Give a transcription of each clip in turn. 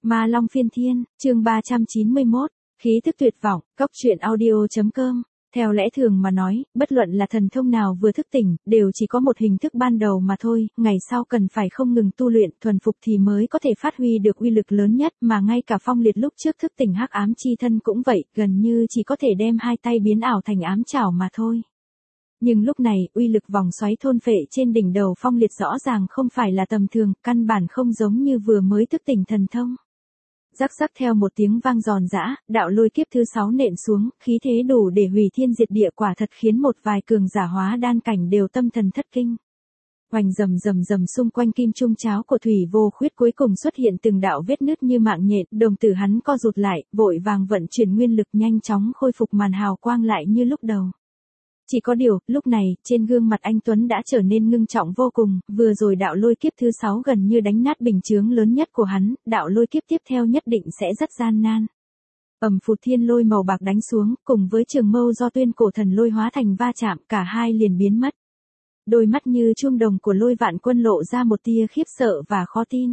Ma Long Phiên Thiên, chương 391, khí tức tuyệt vọng, cốc truyện audio.com. Theo lẽ thường mà nói, bất luận là thần thông nào vừa thức tỉnh, đều chỉ có một hình thức ban đầu mà thôi, ngày sau cần phải không ngừng tu luyện, thuần phục thì mới có thể phát huy được uy lực lớn nhất, mà ngay cả Phong Liệt lúc trước thức tỉnh hắc ám chi thân cũng vậy, gần như chỉ có thể đem hai tay biến ảo thành ám chảo mà thôi. Nhưng lúc này, uy lực vòng xoáy thôn phệ trên đỉnh đầu Phong Liệt rõ ràng không phải là tầm thường, căn bản không giống như vừa mới thức tỉnh thần thông. Rắc rắc theo một tiếng vang giòn giã, đạo lôi kiếp thứ 6 nện xuống, khí thế đủ để hủy thiên diệt địa, quả thật khiến một vài cường giả hóa đan cảnh đều tâm thần thất kinh. Oanh rầm rầm rầm, xung quanh kim trung cháo của Thủy Vô Khuyết cuối cùng xuất hiện từng đạo vết nứt như mạng nhện, đồng tử hắn co rụt lại, vội vàng vận chuyển nguyên lực nhanh chóng khôi phục màn hào quang lại như lúc đầu. Chỉ có điều, lúc này, trên gương mặt anh Tuấn đã trở nên ngưng trọng vô cùng, vừa rồi đạo lôi kiếp thứ 6 gần như đánh nát bình chướng lớn nhất của hắn, đạo lôi kiếp tiếp theo nhất định sẽ rất gian nan. Phụt thiên lôi màu bạc đánh xuống, cùng với trường mâu do tuyên cổ thần lôi hóa thành va chạm, cả hai liền biến mất. Đôi mắt như chuông đồng của Lôi Vạn Quân lộ ra một tia khiếp sợ và khó tin.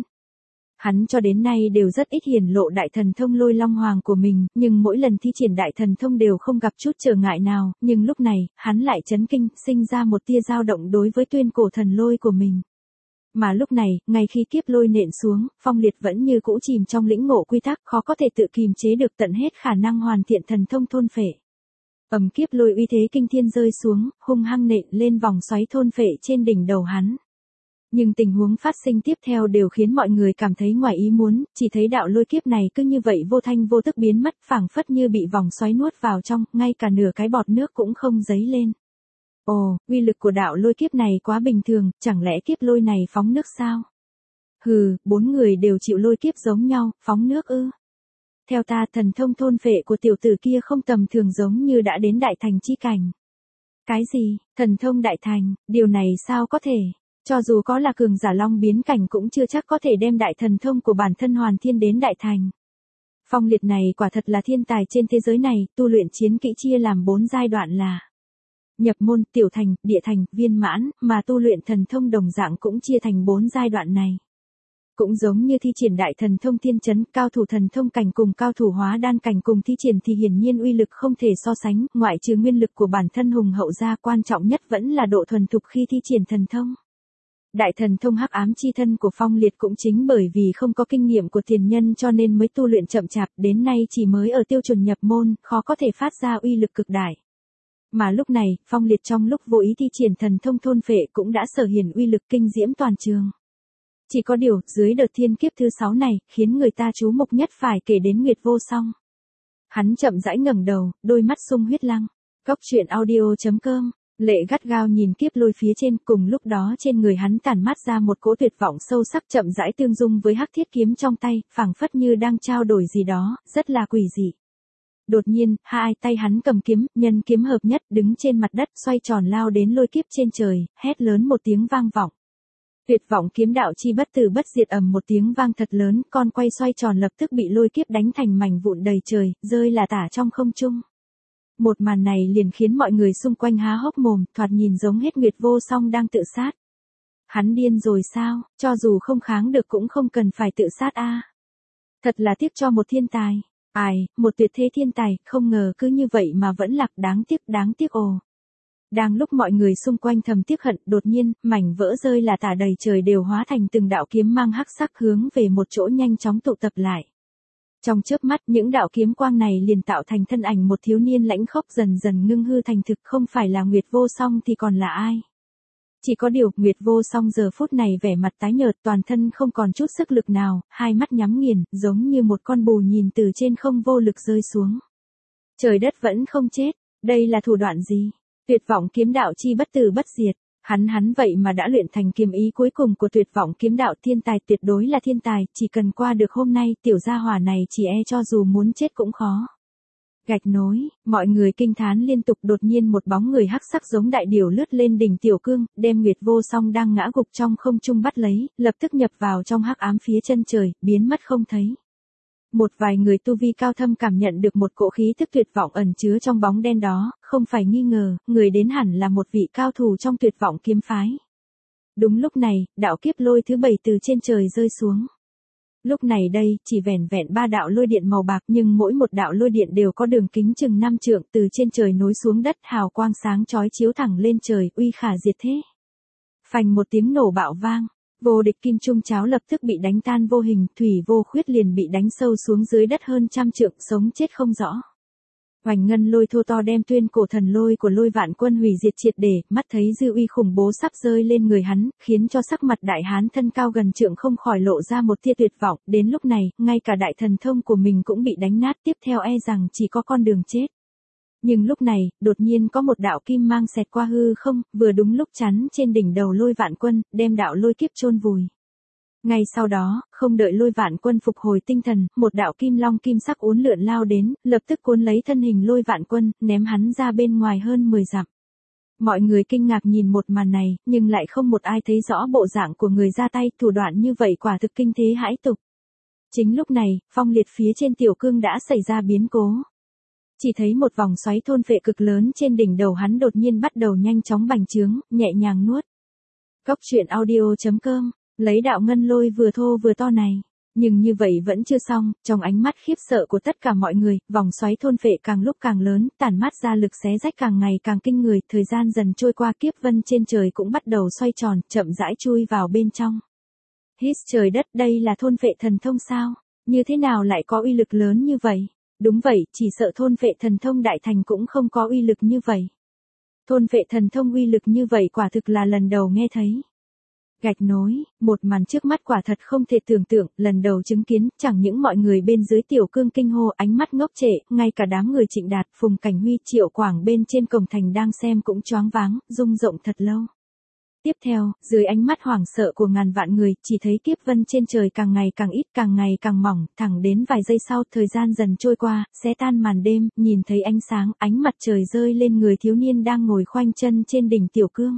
Hắn cho đến nay đều rất ít hiển lộ đại thần thông Lôi Long Hoàng của mình, nhưng mỗi lần thi triển đại thần thông đều không gặp chút trở ngại nào, nhưng lúc này, hắn lại chấn kinh, sinh ra một tia dao động đối với tuyên cổ thần lôi của mình. Mà lúc này, ngay khi kiếp lôi nện xuống, Phong Liệt vẫn như cũ chìm trong lĩnh ngộ quy tắc, khó có thể tự kìm chế được tận hết khả năng hoàn thiện thần thông thôn phệ. Kiếp lôi uy thế kinh thiên rơi xuống, hung hăng nện lên vòng xoáy thôn phệ trên đỉnh đầu hắn. Nhưng tình huống phát sinh tiếp theo đều khiến mọi người cảm thấy ngoài ý muốn, chỉ thấy đạo lôi kiếp này cứ như vậy vô thanh vô tức biến mất, phảng phất như bị vòng xoáy nuốt vào trong, ngay cả nửa cái bọt nước cũng không dấy lên. Ồ, uy lực của đạo lôi kiếp này quá bình thường, chẳng lẽ kiếp lôi này phóng nước sao? Hừ, 4 người đều chịu lôi kiếp giống nhau, phóng nước ư? Theo ta, thần thông thôn phệ của tiểu tử kia không tầm thường, giống như đã đến đại thành chi cảnh. Cái gì? Thần thông đại thành? Điều này sao có thể? Cho dù có là cường giả long biến cảnh cũng chưa chắc có thể đem đại thần thông của bản thân hoàn thiên đến đại thành. Phong Liệt này quả thật là thiên tài trên thế giới này, tu luyện chiến kỹ chia làm 4 giai đoạn là nhập môn, tiểu thành, địa thành, viên mãn, mà tu luyện thần thông đồng dạng cũng chia thành 4 giai đoạn này. Cũng giống như thi triển đại thần thông thiên chấn, cao thủ thần thông cảnh cùng cao thủ hóa đan cảnh cùng thi triển thì hiển nhiên uy lực không thể so sánh, ngoại trừ nguyên lực của bản thân hùng hậu ra, quan trọng nhất vẫn là độ thuần thục khi thi triển thần thông. Đại thần thông hắc ám chi thân của Phong Liệt cũng chính bởi vì không có kinh nghiệm của tiền nhân cho nên mới tu luyện chậm chạp, đến nay chỉ mới ở tiêu chuẩn nhập môn, khó có thể phát ra uy lực cực đại. Mà lúc này, Phong Liệt trong lúc vô ý thi triển thần thông thôn phệ cũng đã sở hiển uy lực kinh diễm toàn trường. Chỉ có điều, dưới đợt thiên kiếp thứ 6 này, khiến người ta chú mục nhất phải kể đến Nguyệt Vô Song. Hắn chậm rãi ngẩng đầu, đôi mắt sung huyết lăng. Cốc truyện audio.com. Lệ gắt gao nhìn kiếp lôi phía trên, cùng lúc đó trên người hắn tản mát ra một cỗ tuyệt vọng sâu sắc, chậm rãi tương dung với hắc thiết kiếm trong tay, phảng phất như đang trao đổi gì đó, rất là quỷ dị. Đột nhiên, hai tay hắn cầm kiếm, nhân kiếm hợp nhất, đứng trên mặt đất, xoay tròn lao đến lôi kiếp trên trời, hét lớn một tiếng vang vọng. Tuyệt vọng kiếm đạo chi bất tử bất diệt, ầm một tiếng vang thật lớn, con quay xoay tròn lập tức bị lôi kiếp đánh thành mảnh vụn đầy trời, rơi là tả trong không trung. Một màn này liền khiến mọi người xung quanh há hốc mồm, thoạt nhìn giống hết Nguyệt Vô Song đang tự sát. Hắn điên rồi sao, cho dù không kháng được cũng không cần phải tự sát a. Thật là tiếc cho một thiên tài. Ai, một tuyệt thế thiên tài, không ngờ cứ như vậy mà vẫn lạc, đáng tiếc ồ. Đang lúc mọi người xung quanh thầm tiếc hận, đột nhiên, mảnh vỡ rơi là tả đầy trời đều hóa thành từng đạo kiếm mang hắc sắc hướng về một chỗ nhanh chóng tụ tập lại. Trong chớp mắt, những đạo kiếm quang này liền tạo thành thân ảnh một thiếu niên lãnh khốc, dần dần ngưng hư thành thực, không phải là Nguyệt Vô Song thì còn là ai? Chỉ có điều, Nguyệt Vô Song giờ phút này vẻ mặt tái nhợt, toàn thân không còn chút sức lực nào, hai mắt nhắm nghiền, giống như một con bù nhìn từ trên không vô lực rơi xuống. Trời đất vẫn không chết, đây là thủ đoạn gì? Tuyệt vọng kiếm đạo chi bất tử bất diệt. Hắn vậy mà đã luyện thành kiếm ý cuối cùng của tuyệt vọng kiếm đạo, thiên tài, tuyệt đối là thiên tài, chỉ cần qua được hôm nay, tiểu gia hỏa này chỉ e cho dù muốn chết cũng khó. Gạch nối, mọi người kinh thán liên tục, đột nhiên một bóng người hắc sắc giống đại điểu lướt lên đỉnh tiểu cương, đem Nguyệt Vô Song đang ngã gục trong không trung bắt lấy, lập tức nhập vào trong hắc ám phía chân trời, biến mất không thấy. Một vài người tu vi cao thâm cảm nhận được một cỗ khí tức tuyệt vọng ẩn chứa trong bóng đen đó, không phải nghi ngờ, người đến hẳn là một vị cao thủ trong tuyệt vọng kiếm phái. Đúng lúc này, đạo kiếp lôi thứ 7 từ trên trời rơi xuống. Lúc này đây, chỉ vẻn vẹn 3 đạo lôi điện màu bạc nhưng mỗi một đạo lôi điện đều có đường kính chừng 5 trượng từ trên trời nối xuống đất hào quang sáng chói chiếu thẳng lên trời uy khả diệt thế. Phành một tiếng nổ bạo vang, vô địch kim trung cháo lập tức bị đánh tan vô hình, thủy vô khuyết liền bị đánh sâu xuống dưới đất hơn trăm trượng sống chết không rõ. Hoành ngân lôi thô to đem tuyên cổ thần lôi của lôi vạn quân hủy diệt triệt để, mắt thấy dư uy khủng bố sắp rơi lên người hắn, khiến cho sắc mặt đại hán thân cao gần trượng không khỏi lộ ra một tia tuyệt vọng, đến lúc này, ngay cả đại thần thông của mình cũng bị đánh nát, tiếp theo e rằng chỉ có con đường chết. Nhưng lúc này, đột nhiên có một đạo kim mang xẹt qua hư không, vừa đúng lúc chắn trên đỉnh đầu lôi vạn quân, đem đạo lôi kiếp chôn vùi. Ngay sau đó, không đợi lôi vạn quân phục hồi tinh thần, một đạo kim long kim sắc uốn lượn lao đến, lập tức cuốn lấy thân hình lôi vạn quân, ném hắn ra bên ngoài hơn 10 dặm. Mọi người kinh ngạc nhìn một màn này, nhưng lại không một ai thấy rõ bộ dạng của người ra tay, thủ đoạn như vậy quả thực kinh thế hãi tục. Chính lúc này, phong liệt phía trên tiểu cương đã xảy ra biến cố. Chỉ thấy một vòng xoáy thôn phệ cực lớn trên đỉnh đầu hắn đột nhiên bắt đầu nhanh chóng bành trướng, nhẹ nhàng nuốt. Cốc truyện audio.com, lấy đạo ngân lôi vừa thô vừa to này. Nhưng như vậy vẫn chưa xong, trong ánh mắt khiếp sợ của tất cả mọi người, vòng xoáy thôn phệ càng lúc càng lớn, tản mát ra lực xé rách càng ngày càng kinh người, thời gian dần trôi qua kiếp vân trên trời cũng bắt đầu xoay tròn, chậm rãi chui vào bên trong. Hít trời đất, đây là thôn phệ thần thông sao? Như thế nào lại có uy lực lớn như vậy? Đúng vậy, chỉ sợ thôn phệ thần thông đại thành cũng không có uy lực như vậy. Thôn phệ thần thông uy lực như vậy quả thực là lần đầu nghe thấy. Gạch nối, một màn trước mắt quả thật không thể tưởng tượng, lần đầu chứng kiến, chẳng những mọi người bên dưới tiểu cương kinh hô ánh mắt ngốc trệ, ngay cả đám người Trịnh Đạt, Phùng Cảnh Huy, Triệu Quảng bên trên cổng thành đang xem cũng choáng váng, rung rộng thật lâu. Tiếp theo, dưới ánh mắt hoảng sợ của ngàn vạn người, chỉ thấy kiếp vân trên trời càng ngày càng ít, càng ngày càng mỏng, thẳng đến vài giây sau, thời gian dần trôi qua, xé tan màn đêm, nhìn thấy ánh sáng, ánh mặt trời rơi lên người thiếu niên đang ngồi khoanh chân trên đỉnh tiểu cương.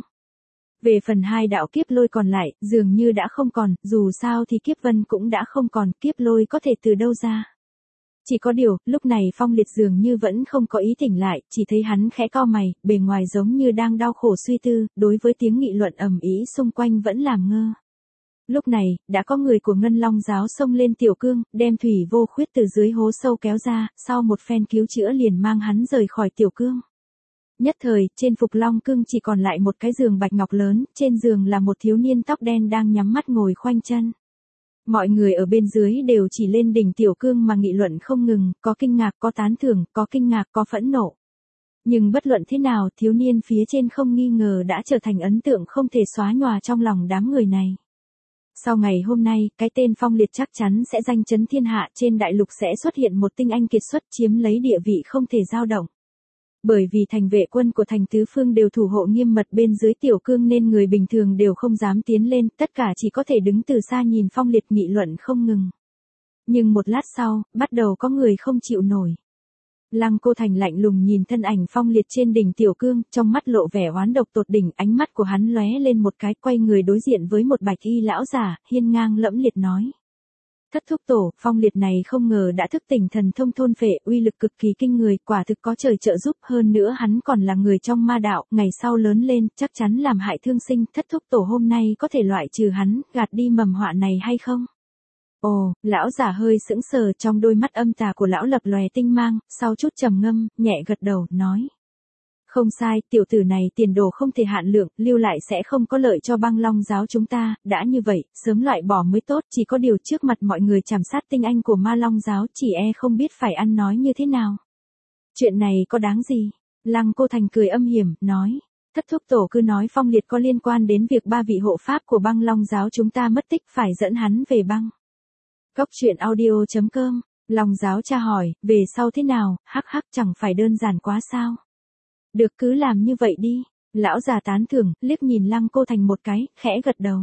Về phần hai đạo kiếp lôi còn lại, dường như đã không còn, dù sao thì kiếp vân cũng đã không còn, kiếp lôi có thể từ đâu ra. Chỉ có điều, lúc này Phong Liệt dường như vẫn không có ý tỉnh lại, chỉ thấy hắn khẽ cau mày, bề ngoài giống như đang đau khổ suy tư, đối với tiếng nghị luận ầm ĩ xung quanh vẫn làm ngơ. Lúc này, đã có người của Ngân Long giáo xông lên tiểu cương, đem thủy vô khuyết từ dưới hố sâu kéo ra, sau một phen cứu chữa liền mang hắn rời khỏi tiểu cương. Nhất thời, trên phục long cương chỉ còn lại một cái giường bạch ngọc lớn, trên giường là một thiếu niên tóc đen đang nhắm mắt ngồi khoanh chân. Mọi người ở bên dưới đều chỉ lên đỉnh tiểu cương mà nghị luận không ngừng, có kinh ngạc, có tán thưởng, có kinh ngạc, có phẫn nộ. Nhưng bất luận thế nào, thiếu niên phía trên không nghi ngờ đã trở thành ấn tượng không thể xóa nhòa trong lòng đám người này. Sau ngày hôm nay, cái tên Phong Liệt chắc chắn sẽ danh chấn thiên hạ, trên đại lục sẽ xuất hiện một tinh anh kiệt xuất chiếm lấy địa vị không thể dao động. Bởi vì thành vệ quân của thành tứ phương đều thủ hộ nghiêm mật bên dưới tiểu cương nên người bình thường đều không dám tiến lên, tất cả chỉ có thể đứng từ xa nhìn Phong Liệt nghị luận không ngừng. Nhưng một lát sau, bắt đầu có người không chịu nổi. Lăng Cô Thành lạnh lùng nhìn thân ảnh Phong Liệt trên đỉnh tiểu cương, trong mắt lộ vẻ oán độc tột đỉnh, ánh mắt của hắn lóe lên một cái, quay người đối diện với một bạch y lão giả, hiên ngang lẫm liệt nói. Thất thúc tổ, Phong Liệt này không ngờ đã thức tỉnh thần thông thôn phệ, uy lực cực kỳ kinh người, quả thực có trời trợ giúp, hơn nữa hắn còn là người trong ma đạo, ngày sau lớn lên, chắc chắn làm hại thương sinh, thất thúc tổ hôm nay có thể loại trừ hắn, gạt đi mầm họa này hay không? Ồ, lão giả hơi sững sờ, trong đôi mắt âm tà của lão lập lòe tinh mang, sau chút trầm ngâm, nhẹ gật đầu, nói. Không sai, tiểu tử này tiền đồ không thể hạn lượng, lưu lại sẽ không có lợi cho Băng Long giáo chúng ta, đã như vậy, sớm loại bỏ mới tốt, chỉ có điều trước mặt mọi người chảm sát tinh anh của Ma Long giáo, chỉ e không biết phải ăn nói như thế nào. Chuyện này có đáng gì? Lăng Cô Thành cười âm hiểm, nói. Thất thúc tổ cứ nói Phong Liệt có liên quan đến việc 3 vị hộ pháp của Băng Long giáo chúng ta mất tích, phải dẫn hắn về băng. Cốc truyện audio.com, Long giáo tra hỏi, về sau thế nào, hắc hắc chẳng phải đơn giản quá sao? Được, cứ làm như vậy đi. Lão già tán thưởng, liếc nhìn Lăng Cô Thành một cái, khẽ gật đầu.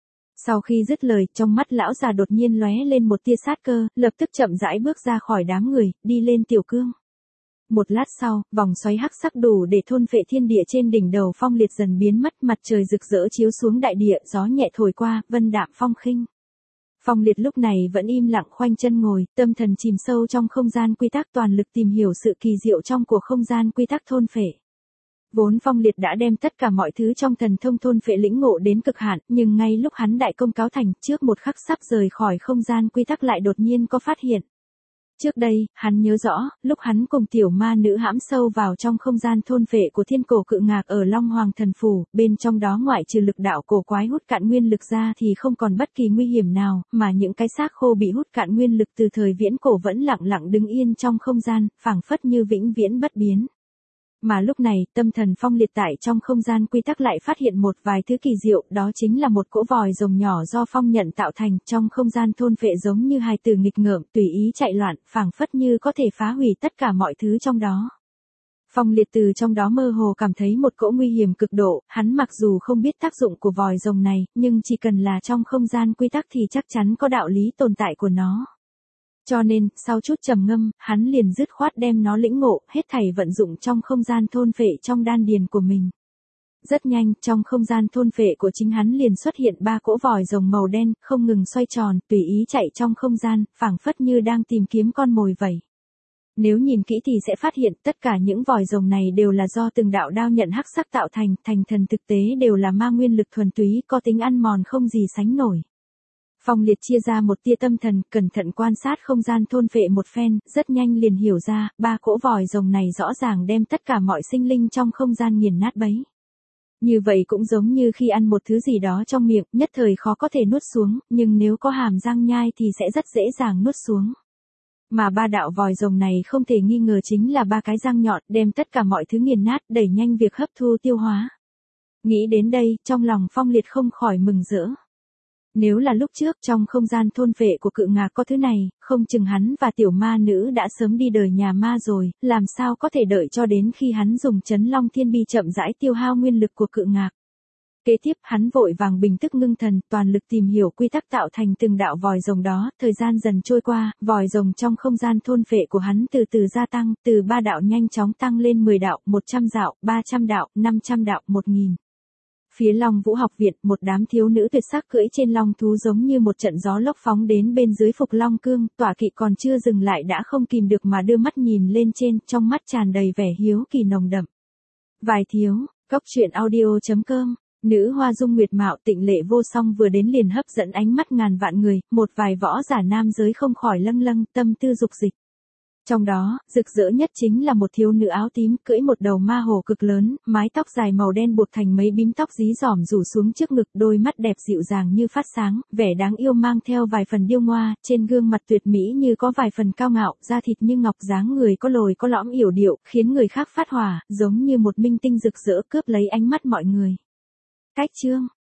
Sau khi dứt lời, trong mắt lão già đột nhiên lóe lên một tia sát cơ, lập tức chậm rãi bước ra khỏi đám người, đi lên tiểu cương. Một lát sau, vòng xoáy hắc sắc đủ để thôn phệ thiên địa trên đỉnh đầu Phong Liệt dần biến mất, mặt trời rực rỡ chiếu xuống đại địa, gió nhẹ thổi qua, vân đạm phong khinh. Phong Liệt lúc này vẫn im lặng khoanh chân ngồi, tâm thần chìm sâu trong không gian quy tắc, toàn lực tìm hiểu sự kỳ diệu trong của không gian quy tắc thôn phệ. Vốn Phong Liệt đã đem tất cả mọi thứ trong thần thông thôn phệ lĩnh ngộ đến cực hạn, nhưng ngay lúc hắn đại công cáo thành, trước một khắc sắp rời khỏi không gian quy tắc lại đột nhiên có phát hiện. Trước đây, hắn nhớ rõ, lúc hắn cùng tiểu ma nữ hãm sâu vào trong không gian thôn phệ của thiên cổ cự ngạc ở Long Hoàng Thần Phủ, bên trong đó ngoại trừ lực đạo cổ quái hút cạn nguyên lực ra thì không còn bất kỳ nguy hiểm nào, mà những cái xác khô bị hút cạn nguyên lực từ thời viễn cổ vẫn lặng lặng đứng yên trong không gian, phảng phất như vĩnh viễn bất biến. Mà lúc này, tâm thần Phong Liệt tại trong không gian quy tắc lại phát hiện một vài thứ kỳ diệu, đó chính là một cỗ vòi rồng nhỏ do Phong Nhận tạo thành, trong không gian thôn phệ giống như hài tử nghịch ngợm, tùy ý chạy loạn, phảng phất như có thể phá hủy tất cả mọi thứ trong đó. Phong Liệt từ trong đó mơ hồ cảm thấy một cỗ nguy hiểm cực độ, hắn mặc dù không biết tác dụng của vòi rồng này, nhưng chỉ cần là trong không gian quy tắc thì chắc chắn có đạo lý tồn tại của nó. Cho nên, sau chút trầm ngâm, hắn liền dứt khoát đem nó lĩnh ngộ, hết thảy vận dụng trong không gian thôn phệ trong đan điền của mình. Rất nhanh, trong không gian thôn phệ của chính hắn liền xuất hiện 3 cỗ vòi rồng màu đen, không ngừng xoay tròn, tùy ý chạy trong không gian, phảng phất như đang tìm kiếm con mồi vậy. Nếu nhìn kỹ thì sẽ phát hiện tất cả những vòi rồng này đều là do từng đạo đao nhận hắc sắc tạo thành, thành thần thực tế đều là ma nguyên lực thuần túy, có tính ăn mòn không gì sánh nổi. Phong Liệt chia ra một tia tâm thần, cẩn thận quan sát không gian thôn phệ một phen, rất nhanh liền hiểu ra, 3 cỗ vòi rồng này rõ ràng đem tất cả mọi sinh linh trong không gian nghiền nát bấy. Như vậy cũng giống như khi ăn một thứ gì đó trong miệng, nhất thời khó có thể nuốt xuống, nhưng nếu có hàm răng nhai thì sẽ rất dễ dàng nuốt xuống. Mà 3 đạo vòi rồng này không thể nghi ngờ chính là 3 cái răng nhọn, đem tất cả mọi thứ nghiền nát, đẩy nhanh việc hấp thu tiêu hóa. Nghĩ đến đây, trong lòng Phong Liệt không khỏi mừng rỡ. Nếu là lúc trước trong không gian thôn phệ của cự ngạc có thứ này, không chừng hắn và tiểu ma nữ đã sớm đi đời nhà ma rồi, làm sao có thể đợi cho đến khi hắn dùng Chấn Long Thiên Bi chậm rãi tiêu hao nguyên lực của cự ngạc. Kế tiếp hắn vội vàng bình tức ngưng thần, toàn lực tìm hiểu quy tắc tạo thành từng đạo vòi rồng đó, thời gian dần trôi qua, vòi rồng trong không gian thôn phệ của hắn từ từ gia tăng, từ 3 đạo nhanh chóng tăng lên 10 đạo, 100 đạo, 300 đạo, 500 đạo, 1000. Phía Long Vũ học viện, một đám thiếu nữ tuyệt sắc cưỡi trên long thú giống như một trận gió lốc phóng đến bên dưới phục long cương, tọa kỵ còn chưa dừng lại đã không kìm được mà đưa mắt nhìn lên trên, trong mắt tràn đầy vẻ hiếu kỳ nồng đậm. Vài thiếu, Cốc Truyện Audio.com, nữ hoa dung nguyệt mạo tịnh lệ vô song vừa đến liền hấp dẫn ánh mắt ngàn vạn người, một vài võ giả nam giới không khỏi lâng lâng, tâm tư dục dịch. Trong đó, rực rỡ nhất chính là một thiếu nữ áo tím cưỡi một đầu ma hổ cực lớn, mái tóc dài màu đen buộc thành mấy bím tóc dí dỏm rủ xuống trước ngực, đôi mắt đẹp dịu dàng như phát sáng, vẻ đáng yêu mang theo vài phần điêu ngoa, trên gương mặt tuyệt mỹ như có vài phần cao ngạo, da thịt như ngọc, dáng người có lồi có lõm yểu điệu, khiến người khác phát hỏa, giống như một minh tinh rực rỡ cướp lấy ánh mắt mọi người. Cách chương